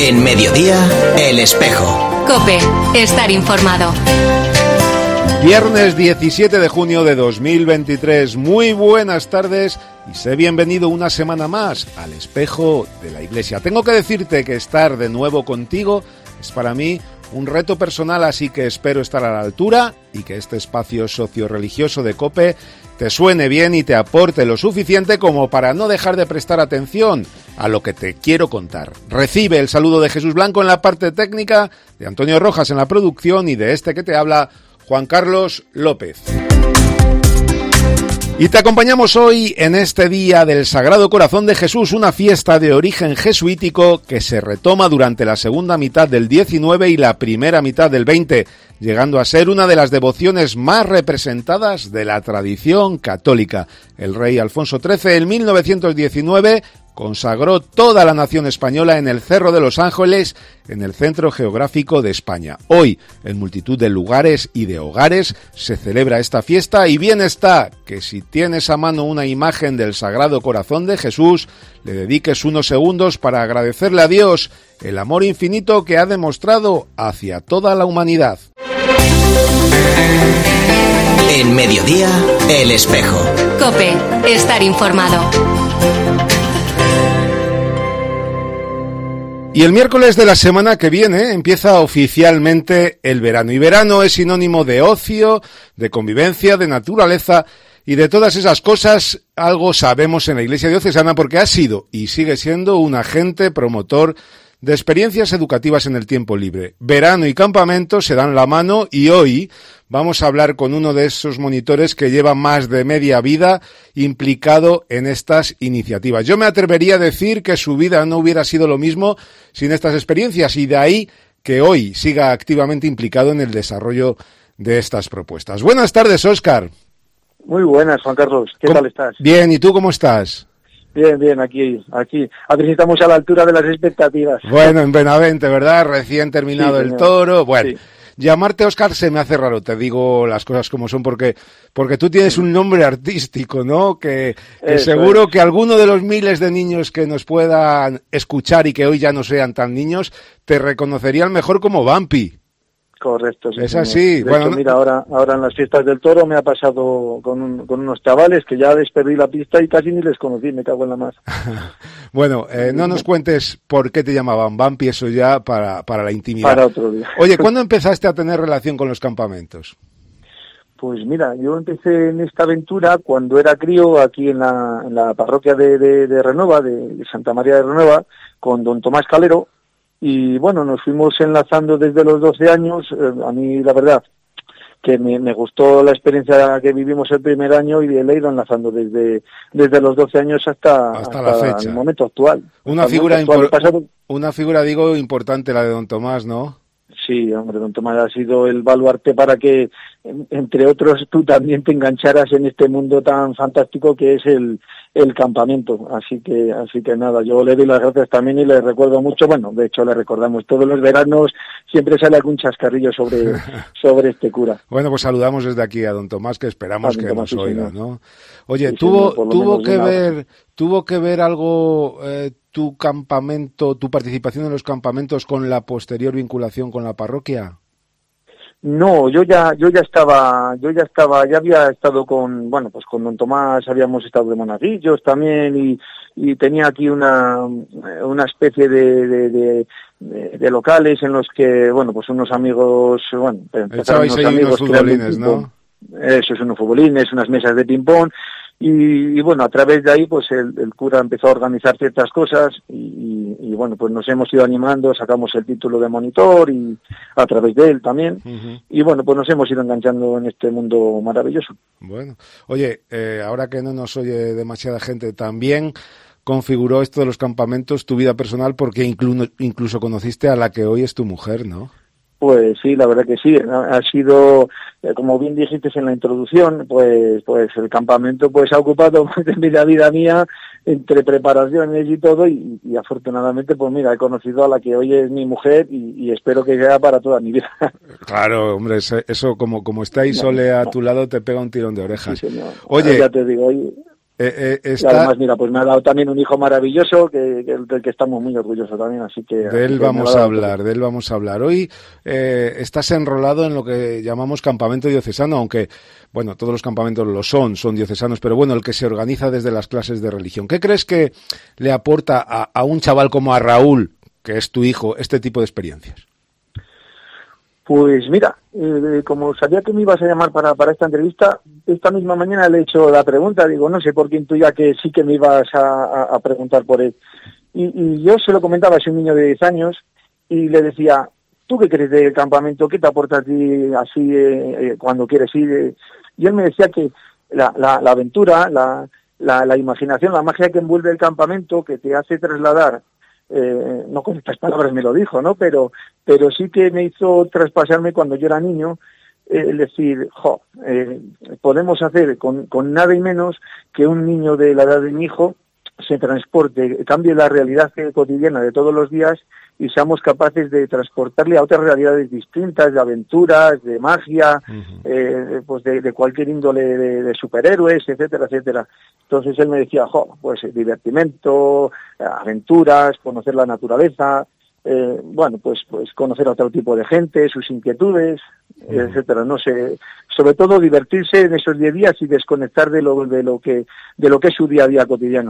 En Mediodía, El Espejo. COPE, estar informado. Viernes 17 de junio de 2023. Muy buenas tardes y sé bienvenido una semana más al Espejo de la Iglesia. Tengo que decirte que estar de nuevo contigo es para mí un reto personal, así que espero estar a la altura y que este espacio socio-religioso de COPE te suene bien y te aporte lo suficiente como para no dejar de prestar atención a lo que te quiero contar. Recibe el saludo de Jesús Blanco en la parte técnica, de Antonio Rojas en la producción y de este que te habla, Juan Carlos López. Y te acompañamos hoy en este día del Sagrado Corazón de Jesús, una fiesta de origen jesuítico que se retoma durante la segunda mitad del 19 y la primera mitad del 20, llegando a ser una de las devociones más representadas de la tradición católica. El rey Alfonso XIII en 1919 consagró toda la nación española en el Cerro de los Ángeles, en el centro geográfico de España. Hoy, en multitud de lugares y de hogares, se celebra esta fiesta y bien está que si tienes a mano una imagen del Sagrado Corazón de Jesús, le dediques unos segundos para agradecerle a Dios el amor infinito que ha demostrado hacia toda la humanidad. En Mediodía, El Espejo. COPE, estar informado. Y el miércoles de la semana que viene empieza oficialmente el verano. Y verano es sinónimo de ocio, de convivencia, de naturaleza y de todas esas cosas. Algo sabemos en la Iglesia Diocesana porque ha sido y sigue siendo un agente promotor de experiencias educativas en el tiempo libre. Verano y campamento se dan la mano y hoy vamos a hablar con uno de esos monitores que lleva más de media vida implicado en estas iniciativas. Yo me atrevería a decir que su vida no hubiera sido lo mismo sin estas experiencias y de ahí que hoy siga activamente implicado en el desarrollo de estas propuestas. Buenas tardes, Óscar. Muy buenas, Juan Carlos. ¿Qué tal estás? Bien, ¿y tú cómo estás? Bien, aquí. A ver si estamos a la altura de las expectativas. Bueno, en Benavente, ¿verdad? Recién terminado el toro. Bueno, sí. Llamarte Óscar se me hace raro, te digo las cosas como son, porque tú tienes un nombre artístico, ¿no? Que seguro es que alguno de los miles de niños que nos puedan escuchar y que hoy ya no sean tan niños, te reconocerían mejor como Vampi. Correcto. Sí, es así. De hecho, mira, ahora en las fiestas del toro me ha pasado con unos chavales que ya les perdí la pista y casi ni les conocí, me cago en la más. Bueno, no nos cuentes por qué te llamaban Vampi, eso ya para la intimidad. Para otro día. Oye, ¿cuándo empezaste a tener relación con los campamentos? Pues mira, yo empecé en esta aventura cuando era crío aquí en la parroquia de Renueva, de Santa María de Renueva, con don Tomás Calero. Y bueno, nos fuimos enlazando desde los 12 años. A mí, la verdad, que me gustó la experiencia que vivimos el primer año y le he ido enlazando desde los 12 años hasta la fecha. El momento actual. Una figura digo, importante la de don Tomás, ¿no? Sí, hombre, don Tomás ha sido el baluarte para que, entre otros, tú también te engancharas en este mundo tan fantástico que es el campamento. Así que nada, yo le doy las gracias también y le recuerdo mucho. Bueno, de hecho le recordamos todos los veranos, siempre sale algún chascarrillo sobre este cura. Bueno, pues saludamos desde aquí a don Tomás, que esperamos que nos oiga, ¿no? Oye, sí, tuvo que ver algo tu campamento, tu participación en los campamentos con la posterior vinculación con la parroquia. No, yo ya había estado con don Tomás, habíamos estado de monacillos también y tenía aquí una especie de locales en los que, pues unos amigos, echabais ahí unos futbolines, ¿no? Eso es, unos futbolines, unas mesas de ping-pong. Y bueno, a través de ahí pues el cura empezó a organizar ciertas cosas y bueno, pues nos hemos ido animando, sacamos el título de monitor y a través de él también. Uh-huh. Y bueno, pues nos hemos ido enganchando en este mundo maravilloso. Bueno, oye, ahora que no nos oye demasiada gente, también configuró esto de los campamentos tu vida personal porque incluso conociste a la que hoy es tu mujer, ¿no? Pues sí, la verdad que sí. Ha sido, como bien dijiste en la introducción, pues el campamento pues ha ocupado más de media vida mía entre preparaciones y todo y afortunadamente pues mira, he conocido a la que hoy es mi mujer y espero que sea para toda mi vida. Claro, hombre, eso como está ahí Sole a tu lado te pega un tirón de orejas. Sí, señor. Oye, ya te digo, Y además, mira, pues me ha dado también un hijo maravilloso del que estamos muy orgullosos también, así que... De él vamos a hablar. Hoy estás enrolado en lo que llamamos campamento diocesano, aunque, bueno, todos los campamentos son diocesanos, pero bueno, el que se organiza desde las clases de religión. ¿Qué crees que le aporta a un chaval como a Raúl, que es tu hijo, este tipo de experiencias? Pues mira, como sabía que me ibas a llamar para esta entrevista, esta misma mañana le he hecho la pregunta, digo, no sé por qué intuía que sí que me ibas a preguntar por él. Y yo se lo comentaba, es un niño de 10 años, y le decía, ¿tú qué crees del campamento? ¿Qué te aporta a ti así cuando quieres ir? Y él me decía que la aventura, la imaginación, la magia que envuelve el campamento, que te hace trasladar, no con estas palabras me lo dijo, ¿no? Pero sí que me hizo traspasarme cuando yo era niño, decir, podemos hacer con nada y menos que un niño de la edad de mi hijo se transporte, cambie la realidad cotidiana de todos los días y seamos capaces de transportarle a otras realidades distintas, de aventuras, de magia, pues de cualquier índole de superhéroes, etcétera, etcétera. Entonces él me decía, pues divertimento, aventuras, conocer la naturaleza, pues conocer a otro tipo de gente, sus inquietudes, etcétera. No sé, sobre todo divertirse en esos 10 días y desconectar de lo que es su día a día cotidiano.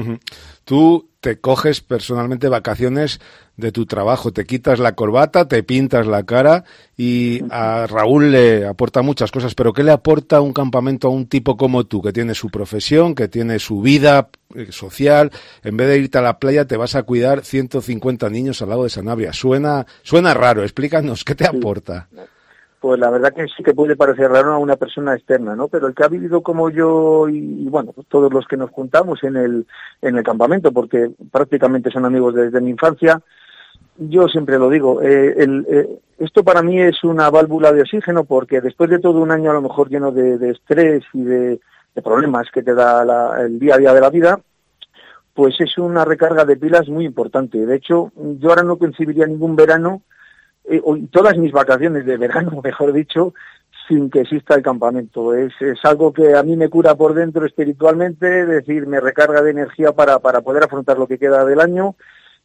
Tú te coges personalmente vacaciones de tu trabajo, te quitas la corbata, te pintas la cara y a Raúl le aporta muchas cosas, pero ¿qué le aporta un campamento a un tipo como tú, que tiene su profesión, que tiene su vida social? En vez de irte a la playa te vas a cuidar 150 niños al lago de Sanabria. Suena raro, explícanos, ¿qué te aporta? Pues la verdad que sí que puede parecer raro a una persona externa, ¿no? Pero el que ha vivido como yo y bueno, pues todos los que nos juntamos en el campamento, porque prácticamente son amigos desde mi infancia, yo siempre lo digo, esto para mí es una válvula de oxígeno, porque después de todo un año a lo mejor lleno de estrés y de problemas que te da el día a día de la vida, pues es una recarga de pilas muy importante. De hecho, yo ahora no concibiría ningún verano, todas mis vacaciones de verano, mejor dicho, sin que exista el campamento. Es algo que a mí me cura por dentro espiritualmente, es decir, me recarga de energía para poder afrontar lo que queda del año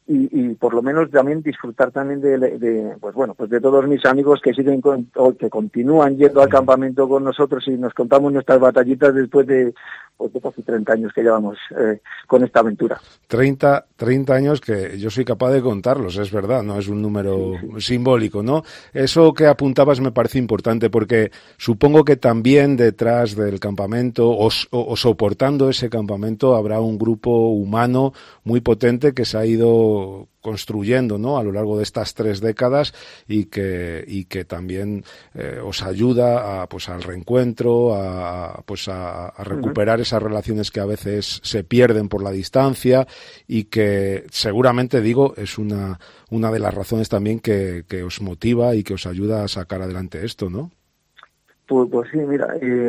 y por lo menos también disfrutar también de todos mis amigos que siguen que continúan yendo al campamento con nosotros y nos contamos nuestras batallitas después de casi 30 años que llevamos con esta aventura. 30 años que yo soy capaz de contarlos, es verdad, no es un número simbólico, ¿no? Eso que apuntabas me parece importante porque supongo que también detrás del campamento o soportando ese campamento habrá un grupo humano muy potente que se ha ido construyendo, ¿no?, a lo largo de estas 3 décadas y que también os ayuda al reencuentro, a recuperar esas relaciones que a veces se pierden por la distancia y que seguramente, es una de las razones también que os motiva y que os ayuda a sacar adelante esto, ¿no? Pues sí, mira,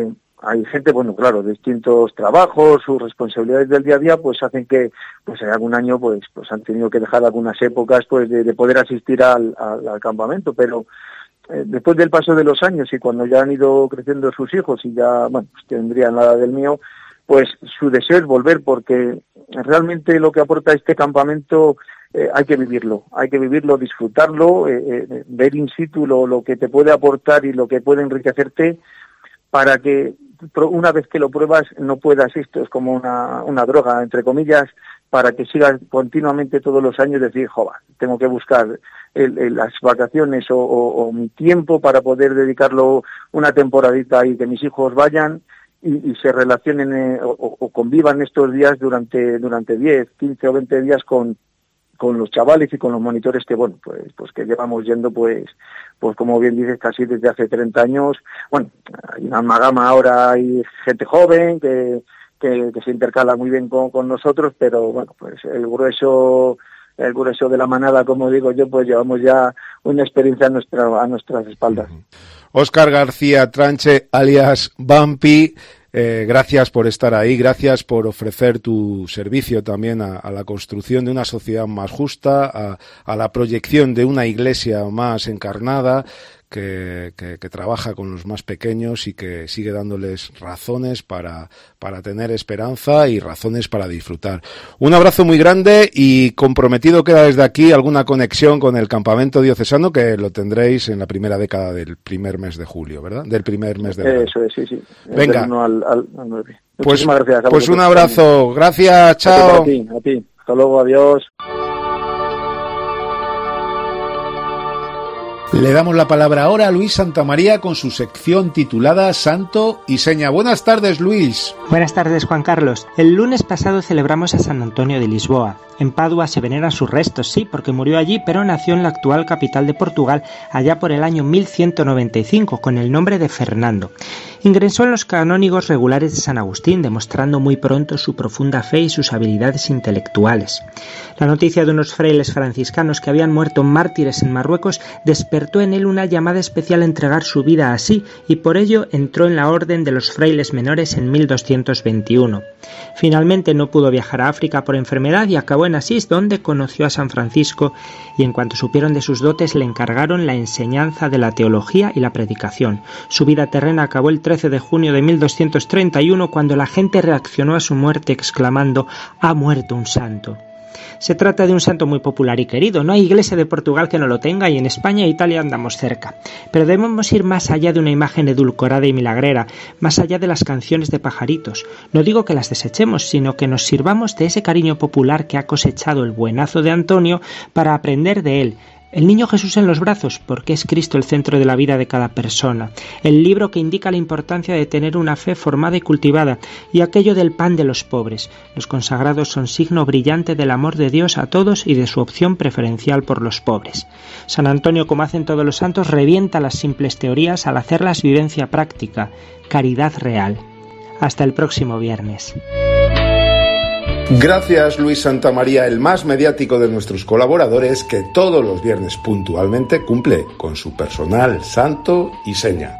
hay gente, de distintos trabajos, sus responsabilidades del día a día, pues hacen que, en algún año, pues han tenido que dejar algunas épocas, de poder asistir al campamento, pero después del paso de los años y cuando ya han ido creciendo sus hijos y ya, tendrían la edad del mío, pues su deseo es volver, porque realmente lo que aporta este campamento hay que vivirlo, disfrutarlo, ver in situ lo que te puede aportar y lo que puede enriquecerte, para que una vez que lo pruebas no puedas, esto es como una droga, entre comillas, para que sigas continuamente todos los años decir, tengo que buscar las vacaciones o mi tiempo para poder dedicarlo una temporadita y que mis hijos vayan y se relacionen o convivan estos días durante 10, 15 o 20 días con los chavales y con los monitores que, pues que llevamos yendo, pues como bien dices, casi desde hace 30 años. Hay una amalgama ahora, hay gente joven que se intercala muy bien con nosotros, pero pues el grueso de la manada, como digo yo, pues llevamos ya una experiencia a nuestras espaldas. Óscar García Tranche, alias Vampi, gracias por estar ahí, gracias por ofrecer tu servicio también a la construcción de una sociedad más justa, a la proyección de una iglesia más encarnada, que trabaja con los más pequeños y que sigue dándoles razones para tener esperanza y razones para disfrutar. Un abrazo muy grande y comprometido queda desde aquí alguna conexión con el campamento diocesano, que lo tendréis en la primera década del primer mes de julio, ¿verdad? Del primer mes de verano. Eso es, sí. Venga. Del 1 al 9. Pues, muchísimas gracias. Pues un abrazo. Gracias, chao. A ti. Hasta luego, adiós. Le damos la palabra ahora a Luis Santamaría con su sección titulada Santo y Seña. Buenas tardes, Luis. Buenas tardes, Juan Carlos. El lunes pasado celebramos a San Antonio de Lisboa. En Padua se veneran sus restos, sí, porque murió allí, pero nació en la actual capital de Portugal allá por el año 1195, con el nombre de Fernando. Ingresó en los canónigos regulares de San Agustín, demostrando muy pronto su profunda fe y sus habilidades intelectuales. La noticia de unos frailes franciscanos que habían muerto mártires en Marruecos despertó en él una llamada especial a entregar su vida así, y por ello entró en la orden de los frailes menores en 1221. Finalmente no pudo viajar a África por enfermedad y acabó en Asís, donde conoció a San Francisco, y en cuanto supieron de sus dotes le encargaron la enseñanza de la teología y la predicación. Su vida terrena acabó el 13 de junio de 1231, cuando la gente reaccionó a su muerte exclamando: «¡Ha muerto un santo!». Se trata de un santo muy popular y querido. No hay iglesia de Portugal que no lo tenga, y en España e Italia andamos cerca. Pero debemos ir más allá de una imagen edulcorada y milagrera, más allá de las canciones de pajaritos. No digo que las desechemos, sino que nos sirvamos de ese cariño popular que ha cosechado el buenazo de Antonio para aprender de él. El niño Jesús en los brazos, porque es Cristo el centro de la vida de cada persona. El libro que indica la importancia de tener una fe formada y cultivada, y aquello del pan de los pobres. Los consagrados son signo brillante del amor de Dios a todos y de su opción preferencial por los pobres. San Antonio, como hacen todos los santos, revienta las simples teorías al hacerlas vivencia práctica, caridad real. Hasta el próximo viernes. Gracias, Luis Santamaría, el más mediático de nuestros colaboradores, que todos los viernes puntualmente cumple con su personal santo y seña.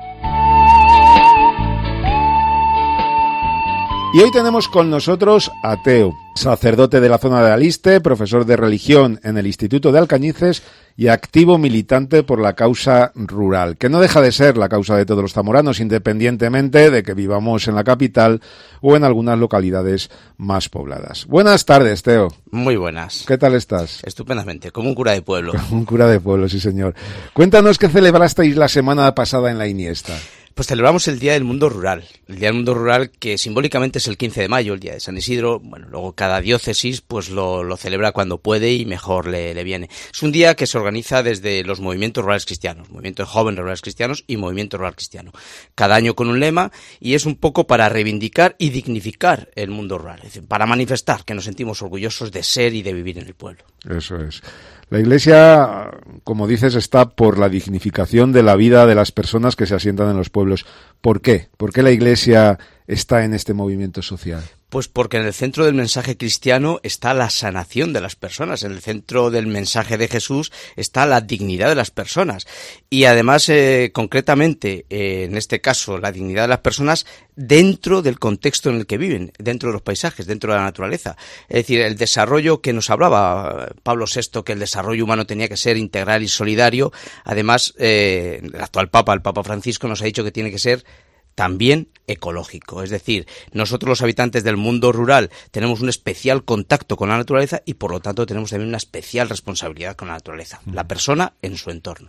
Y hoy tenemos con nosotros a Teo, sacerdote de la zona de Aliste, profesor de religión en el Instituto de Alcañices y activo militante por la causa rural, que no deja de ser la causa de todos los zamoranos, independientemente de que vivamos en la capital o en algunas localidades más pobladas. Buenas tardes, Teo. Muy buenas. ¿Qué tal estás? Estupendamente, como un cura de pueblo. Como un cura de pueblo, sí señor. Cuéntanos qué celebrasteis la semana pasada en la Iniesta. Pues celebramos el Día del Mundo Rural. El Día del Mundo Rural, que simbólicamente es el 15 de mayo, el Día de San Isidro. Bueno, luego cada diócesis pues lo celebra cuando puede y mejor le viene. Es un día que se organiza desde los movimientos rurales cristianos, movimientos jóvenes rurales cristianos y movimiento rural cristiano. Cada año con un lema, y es un poco para reivindicar y dignificar el mundo rural. Es decir, para manifestar que nos sentimos orgullosos de ser y de vivir en el pueblo. Eso es. La Iglesia, como dices, está por la dignificación de la vida de las personas que se asientan en los pueblos. ¿Por qué? ¿Por qué la Iglesia está en este movimiento social? Pues porque en el centro del mensaje cristiano está la sanación de las personas, en el centro del mensaje de Jesús está la dignidad de las personas y además concretamente en este caso la dignidad de las personas dentro del contexto en el que viven, dentro de los paisajes, dentro de la naturaleza. Es decir, el desarrollo que nos hablaba Pablo VI, que el desarrollo humano tenía que ser integral y solidario, además el actual Papa, el Papa Francisco, nos ha dicho que tiene que ser también ecológico, es decir, nosotros los habitantes del mundo rural tenemos un especial contacto con la naturaleza y por lo tanto tenemos también una especial responsabilidad con la naturaleza, la persona en su entorno.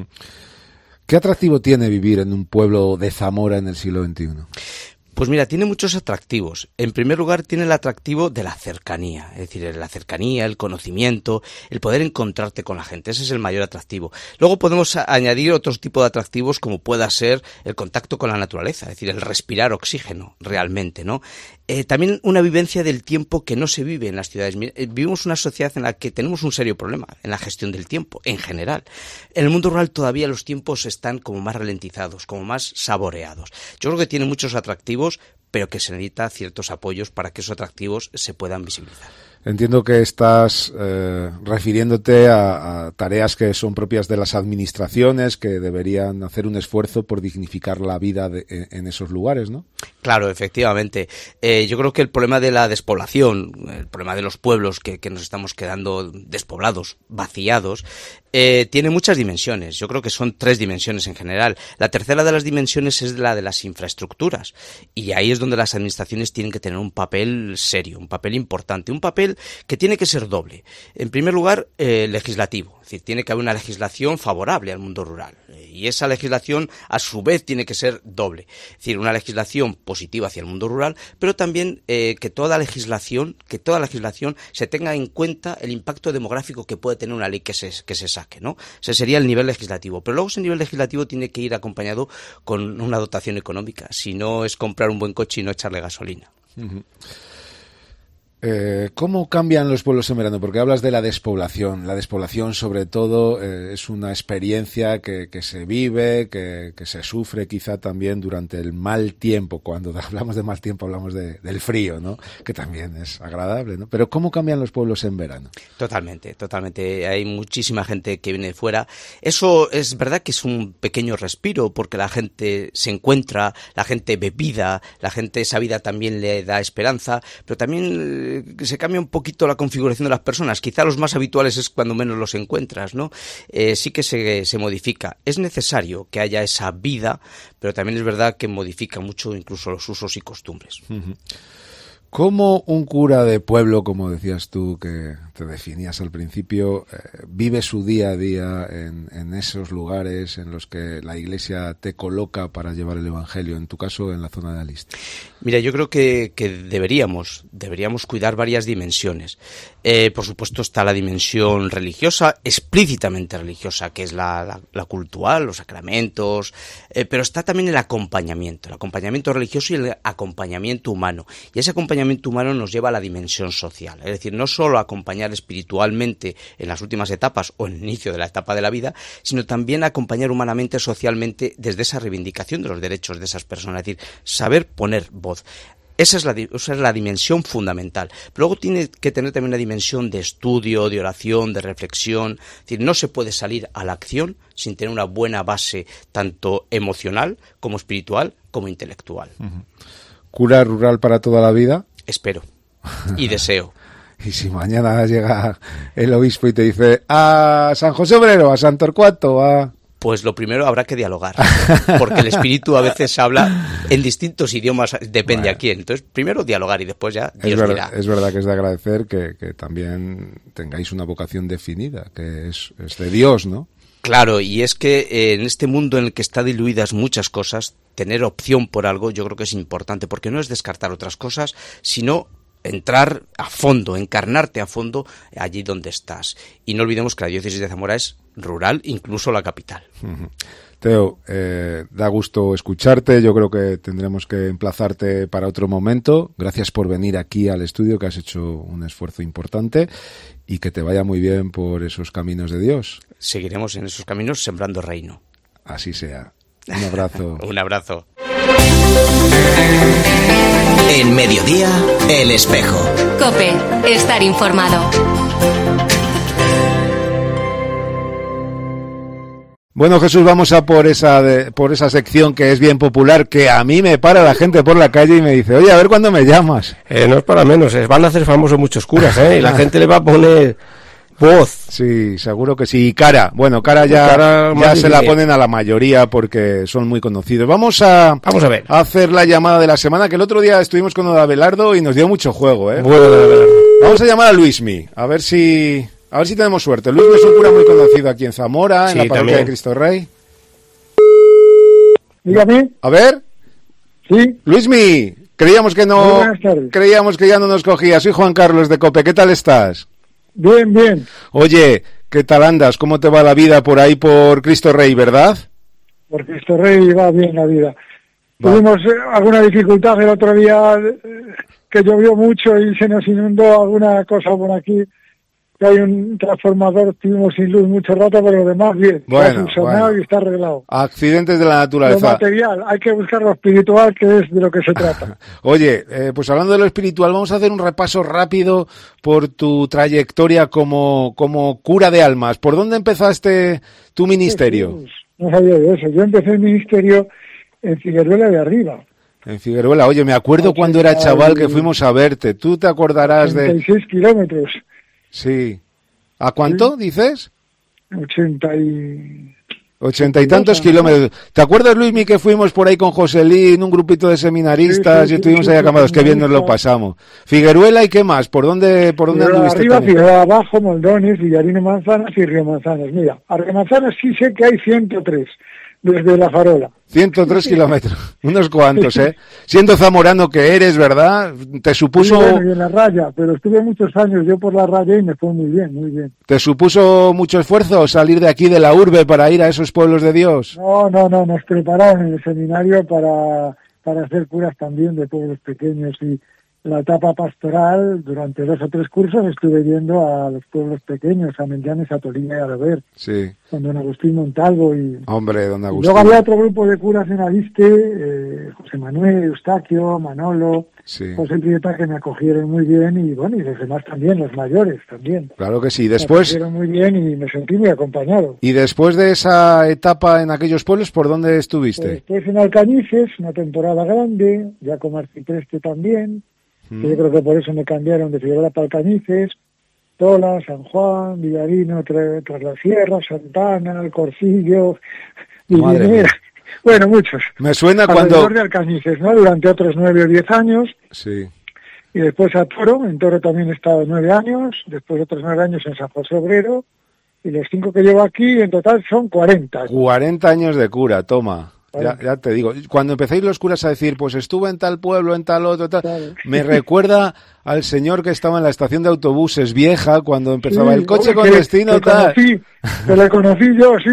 ¿Qué atractivo tiene vivir en un pueblo de Zamora en el siglo XXI? Pues mira, tiene muchos atractivos. En primer lugar, tiene el atractivo de la cercanía, es decir, la cercanía, el conocimiento, el poder encontrarte con la gente. Ese es el mayor atractivo. Luego podemos añadir otros tipos de atractivos como pueda ser el contacto con la naturaleza, es decir, el respirar oxígeno realmente, ¿no? También una vivencia del tiempo que no se vive en las ciudades. Vivimos una sociedad en la que tenemos un serio problema en la gestión del tiempo, en general. En el mundo rural todavía los tiempos están como más ralentizados, como más saboreados. Yo creo que tiene muchos atractivos, pero que se necesita ciertos apoyos para que esos atractivos se puedan visibilizar. Entiendo que estás refiriéndote a tareas que son propias de las administraciones, que deberían hacer un esfuerzo por dignificar la vida en esos lugares, ¿no? Claro, efectivamente. Yo creo que el problema de la despoblación, el problema de los pueblos que nos estamos quedando despoblados, vaciados, tiene muchas dimensiones. Yo creo que son 3 dimensiones en general. La tercera de las dimensiones es la de las infraestructuras. Y ahí es donde las administraciones tienen que tener un papel serio, un papel importante, un papel que tiene que ser doble. En primer lugar, legislativo. Es decir, tiene que haber una legislación favorable al mundo rural. Y esa legislación, a su vez, tiene que ser doble. Es decir, una legislación positiva hacia el mundo rural, pero también que toda legislación se tenga en cuenta el impacto demográfico que puede tener una ley que se saque, ¿no? Ese sería el nivel legislativo. Pero luego ese nivel legislativo tiene que ir acompañado con una dotación económica. Si no, es comprar un buen coche y no echarle gasolina. Uh-huh. ¿Cómo cambian los pueblos en verano? Porque hablas de la despoblación. La despoblación, sobre todo, es una experiencia que se vive, que se sufre quizá también durante el mal tiempo. Cuando hablamos de mal tiempo hablamos del frío, ¿no? Que también es agradable, ¿no? Pero ¿cómo cambian los pueblos en verano? Totalmente. Hay muchísima gente que viene de fuera. Eso es verdad que es un pequeño respiro, porque la gente se encuentra, la gente ve vida, la gente esa vida también le da esperanza, pero también se cambia un poquito la configuración de las personas. Quizá los más habituales es cuando menos los encuentras, ¿no? Sí que se modifica. Es necesario que haya esa vida, pero también es verdad que modifica mucho incluso los usos y costumbres. Uh-huh. ¿Cómo un cura de pueblo, como decías tú, que te definías al principio, vive su día a día en esos lugares en los que la Iglesia te coloca para llevar el Evangelio, en tu caso en la zona de Aliste? Mira, yo creo que deberíamos cuidar varias dimensiones. Por supuesto está la dimensión religiosa, explícitamente religiosa, que es la cultural, los sacramentos, pero está también el acompañamiento religioso y el acompañamiento humano. Y ese acompañamiento humano nos lleva a la dimensión social, es decir, no solo acompañar espiritualmente en las últimas etapas o en el inicio de la etapa de la vida, sino también acompañar humanamente, socialmente, desde esa reivindicación de los derechos de esas personas, es decir, saber poner voz. Esa es la dimensión fundamental. Pero luego tiene que tener también una dimensión de estudio, de oración, de reflexión. Es decir, no se puede salir a la acción sin tener una buena base tanto emocional como espiritual como intelectual. Uh-huh. ¿Cura rural para toda la vida? Espero y deseo. Y si mañana llega el obispo y te dice a San José Obrero, a San Torcuato, a... Pues lo primero habrá que dialogar, porque el espíritu a veces habla en distintos idiomas, depende a quién. Entonces, primero dialogar y después ya Dios dirá. Es verdad que es de agradecer que también tengáis una vocación definida, que es de Dios, ¿no? Claro, y es que en este mundo en el que están diluidas muchas cosas, tener opción por algo yo creo que es importante, porque no es descartar otras cosas, sino entrar a fondo, encarnarte a fondo allí donde estás. Y no olvidemos que la diócesis de Zamora es rural, incluso la capital. Uh-huh. Teo, da gusto escucharte. Yo creo que tendremos que emplazarte para otro momento. Gracias por venir aquí al estudio, que has hecho un esfuerzo importante, y que te vaya muy bien por esos caminos de Dios. Seguiremos en esos caminos sembrando reino. Así sea. Un abrazo. Un abrazo. En Mediodía, El Espejo. COPE, estar informado. Bueno, Jesús, vamos a por esa sección que es bien popular, que a mí me para la gente por la calle y me dice, oye, a ver cuándo me llamas. No es para menos, van a hacer famosos muchos curas, y la gente le va a poner voz. Sí, seguro que sí. Y cara, bueno, cara ya se la ponen a la mayoría porque son muy conocidos. Vamos a ver. A hacer la llamada de la semana, que el otro día estuvimos con Abelardo y nos dio mucho juego, ¿eh? Bueno, vamos a llamar a Luismi, a ver si tenemos suerte. Luismi es un cura muy conocido aquí en Zamora, sí, en la parroquia de Cristo Rey. Dígame. A ver. Sí. Luismi, creíamos que ya no nos cogía. Soy Juan Carlos de COPE. ¿Qué tal estás? Bien, bien. Oye, ¿qué tal andas? ¿Cómo te va la vida por ahí por Cristo Rey, verdad? Por Cristo Rey va bien la vida. Tuvimos alguna dificultad el otro día, que llovió mucho y se nos inundó alguna cosa por aquí. Hay un transformador, estuvimos sin luz mucho rato, pero lo demás bien. Bueno, está subsanado y está arreglado. Accidentes de la naturaleza. Lo material, hay que buscar lo espiritual, que es de lo que se trata. Oye, pues hablando de lo espiritual, vamos a hacer un repaso rápido por tu trayectoria como cura de almas. ¿Por dónde empezaste tu ministerio? No sabía de eso. Yo empecé el ministerio en Figueruela de Arriba. En Figueruela. Oye, me acuerdo cuando era chaval que fuimos a verte. ¿Tú te acordarás de...? 86 kilómetros. Sí. ¿A cuánto, dices? 80 y tantos kilómetros. ¿Te acuerdas, Luismi, que fuimos por ahí con Joselín, un grupito de seminaristas, y estuvimos ahí acamados? Qué bien nos lo pasamos. Figueruela, ¿y qué más? ¿Por dónde anduviste? Arriba, Figueruela, abajo, Moldones, Villarino Manzanas y Río Manzanas. Mira, a Río Manzanas sí sé que hay 103, desde La Farola. 103 kilómetros, unos cuantos, ¿eh? Siendo zamorano que eres, ¿verdad? Te supuso... Sí, bueno, y en la raya, pero estuve muchos años yo por la raya y me fue muy bien, muy bien. ¿Te supuso mucho esfuerzo salir de aquí de la urbe para ir a esos pueblos de Dios? No, nos prepararon en el seminario para hacer curas también de pueblos pequeños, y la etapa pastoral, durante 2 o 3 cursos estuve yendo a los pueblos pequeños, a Mellanes, a Tolina y a Beber. Sí. Con don Agustín Montalvo y... Hombre, don Agustín. Luego había otro grupo de curas en Aliste, José Manuel, Eustaquio, Manolo, sí. José Prieta, que me acogieron muy bien, y bueno, y los demás también, los mayores también. Claro que sí. Después... Me acogieron muy bien y me sentí muy acompañado. ¿Y después de esa etapa en aquellos pueblos, por dónde estuviste? Después en Alcañices, una temporada grande, ya con Arcipreste también. Yo creo que por eso me cambiaron de Figueroa para Alcañices, Tola, San Juan, Villarino, tras la Sierra, Santana, El Corcillo, Villinera, bueno, muchos. Me suena alrededor de Alcañices, ¿no? Durante otros 9 o 10 años. Sí. Y después a Toro, en Toro también he estado 9 años, después otros 9 años en San José Obrero, y los 5 que llevo aquí en total son 40. 40 años de cura, toma. Ya te digo, cuando empecéis los curas a decir, pues estuve en tal pueblo, en tal otro, tal, claro. Me recuerda al señor que estaba en la estación de autobuses vieja cuando empezaba el coche con destino tal. Que lo conocí yo, sí.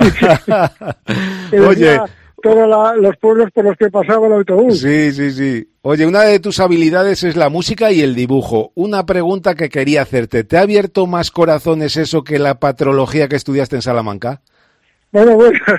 Oye, todos los pueblos por los que pasaba el autobús. Sí. Oye, una de tus habilidades es la música y el dibujo. Una pregunta que quería hacerte, ¿te ha abierto más corazones eso que la patrología que estudiaste en Salamanca? Bueno,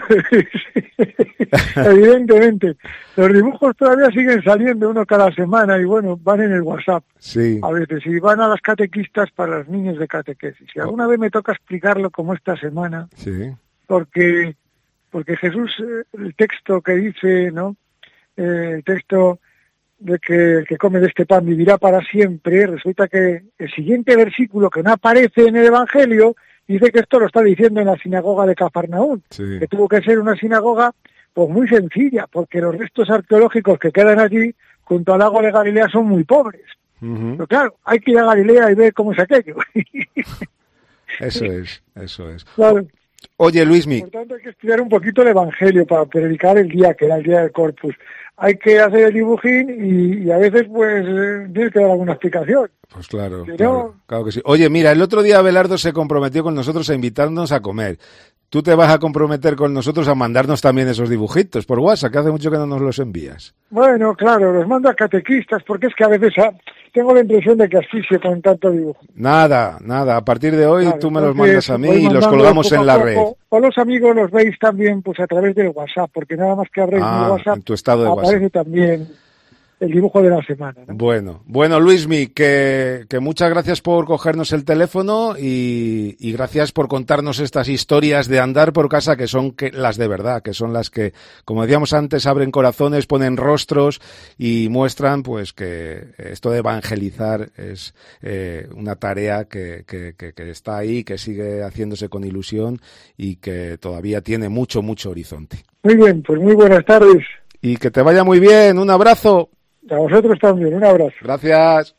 evidentemente. Los dibujos todavía siguen saliendo uno cada semana y bueno, van en el WhatsApp. Sí. A veces, y van a las catequistas para los niños de catequesis. Y alguna vez me toca explicarlo como esta semana. Sí. Porque Jesús, el texto que dice, ¿no? El texto de que el que come de este pan vivirá para siempre, resulta que el siguiente versículo que no aparece en el Evangelio dice que esto lo está diciendo en la sinagoga de Cafarnaún, que tuvo que ser una sinagoga pues muy sencilla, porque los restos arqueológicos que quedan allí junto al lago de Galilea son muy pobres. Pero claro, hay que ir a Galilea y ver cómo es aquello. Eso es. Claro. Oye, Luismi. Por tanto, hay que estudiar un poquito el Evangelio para predicar el día, que era el día del Corpus. Hay que hacer el dibujín y a veces, pues, tienes que dar alguna explicación. Pues claro que sí. Oye, mira, el otro día Abelardo se comprometió con nosotros a invitarnos a comer. ¿Tú te vas a comprometer con nosotros a mandarnos también esos dibujitos por WhatsApp, que hace mucho que no nos los envías? Bueno, claro, los mando a catequistas, porque es que a veces tengo la impresión de que asfixio con tanto dibujo. Nada, a partir de hoy tú me los mandas a mí y los colgamos en la red. O los amigos los veis también pues a través del WhatsApp, porque nada más que abréis mi WhatsApp, en tu estado de aparece WhatsApp también el dibujo de la semana, ¿no? Bueno, Luismi, que muchas gracias por cogernos el teléfono y gracias por contarnos estas historias de andar por casa que son las de verdad, que son las que, como decíamos antes, abren corazones, ponen rostros y muestran pues que esto de evangelizar es una tarea que está ahí, que sigue haciéndose con ilusión y que todavía tiene mucho horizonte. Muy bien, pues muy buenas tardes. Y que te vaya muy bien, un abrazo. A vosotros también, un abrazo. Gracias.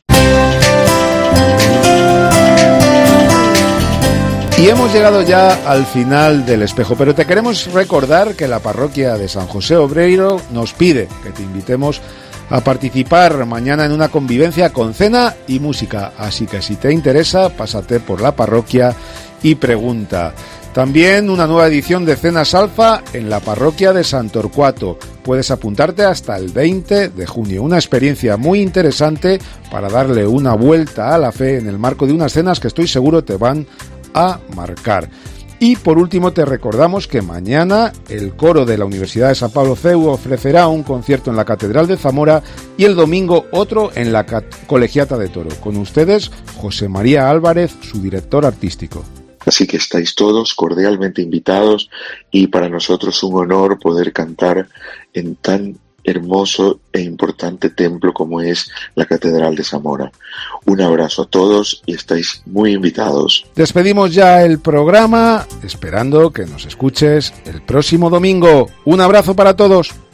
Y hemos llegado ya al final del espejo, pero te queremos recordar que la parroquia de San José Obrero nos pide que te invitemos a participar mañana en una convivencia con cena y música, así que si te interesa, pásate por la parroquia y pregunta. También una nueva edición de Cenas Alfa en la parroquia de San Torcuato. Puedes apuntarte hasta el 20 de junio. Una experiencia muy interesante para darle una vuelta a la fe en el marco de unas cenas que estoy seguro te van a marcar. Y por último te recordamos que mañana el coro de la Universidad de San Pablo CEU ofrecerá un concierto en la Catedral de Zamora y el domingo otro en la Colegiata de Toro. Con ustedes, José María Álvarez, su director artístico. Así que estáis todos cordialmente invitados y para nosotros un honor poder cantar en tan hermoso e importante templo como es la Catedral de Zamora. Un abrazo a todos y estáis muy invitados. Despedimos ya el programa, esperando que nos escuches el próximo domingo. Un abrazo para todos.